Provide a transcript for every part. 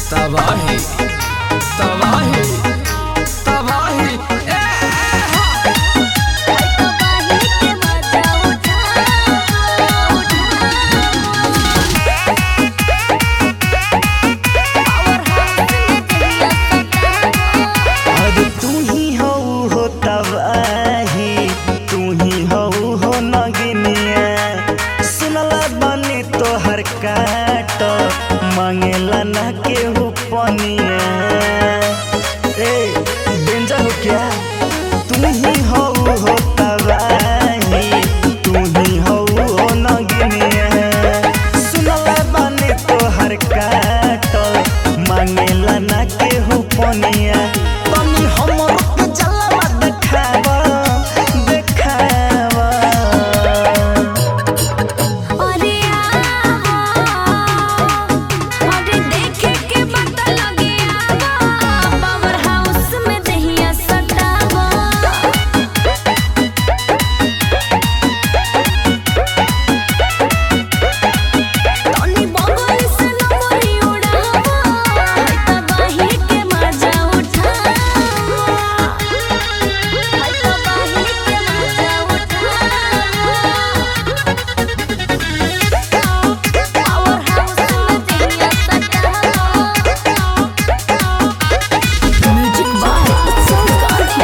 तबाही तबाही तबाही तू ही हो तबाही, तू ही हो नगिनिया। सुनला बनी तोहर काट, मांगेला ना केहू पनिया। ए डेंजर हो क्या? तू ही हो तबाही, तू ही हो नगिनिया। सुनला बनी तोहर काट, मांगेला ना केहू पनिया। तनी हमरो के जलवा देखावा देखावा। अरे देखे के पता लगे पावर हाउस में दहिया सटावा। तनी बगल से नंबरी उड़ावा, तबाही के मजा उठावा। तबाही के मजा उठावा। पावर हाउस में दहिया सटावा। म्यूजिक बाय संस्कारी।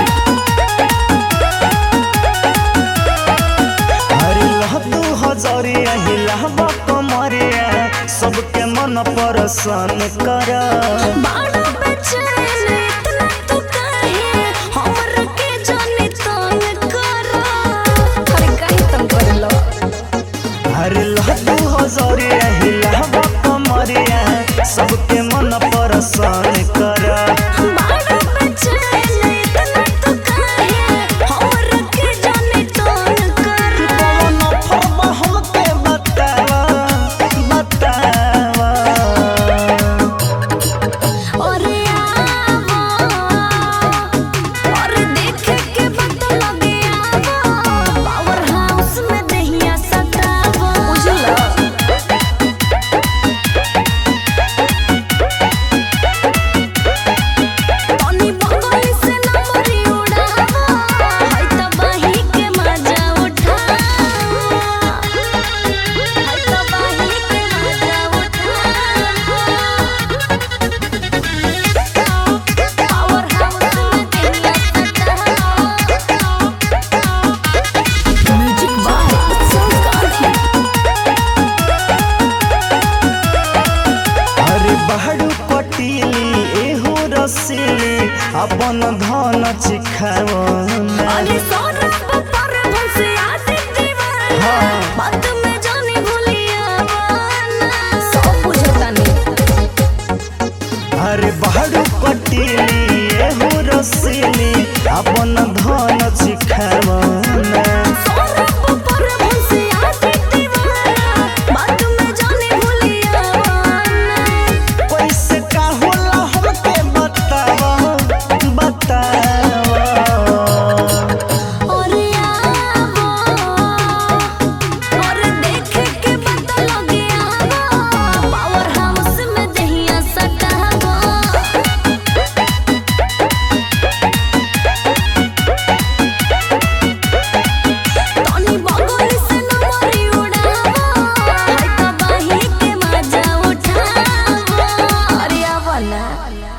अरे लहतू हजरिया हिलावा कमरिया, सबके मन परसन कर। बाड़ा बेचैन इतना तो काहे, हमर के जाने तंग करा। अरे काहे तंग करलो? अरे लहतू हजरिया हिलावा कमरिया, सबके मन परसन कर। बाड़ा बेचैन इतना तो काहे, हमर के जाने तंग करा। कौन फरबा हमके बतावा बतावा। अरे आवा, और देखे के पता लगे आवा, पावर हाउस में दहिया सटावा। बुझला? तनी बगल से नंबरी उड़ावा, तबाही के मजा उठावा। तबाही के मजा उठावा। पावर हाउस में दहिया सटावा। म्यूजिक बाय संस्कारी। अरे बहड़ू पटीली एहो रसीली, अपन धन चिखावना। अरे सौरभ पर भंसे आदि दीवाना, हाँ। बात में जाने भूलिया वाना। सब बुझतानी। अरे बहड़ू पटीली एहो रसीली, अपन धन चिखावना। सौरभ पर भंसे आदि दीवाना, बात में जाने भूलिया वाना। कैसे का होला हमके बतावा बतावा। अरे आवा, और देखे के पता लगे आवा, पावर हाउस में दहिया सटावा। तनी बगल से नंबरी उड़ावा, तबाही के मजा उठावा। अरे आवा ना।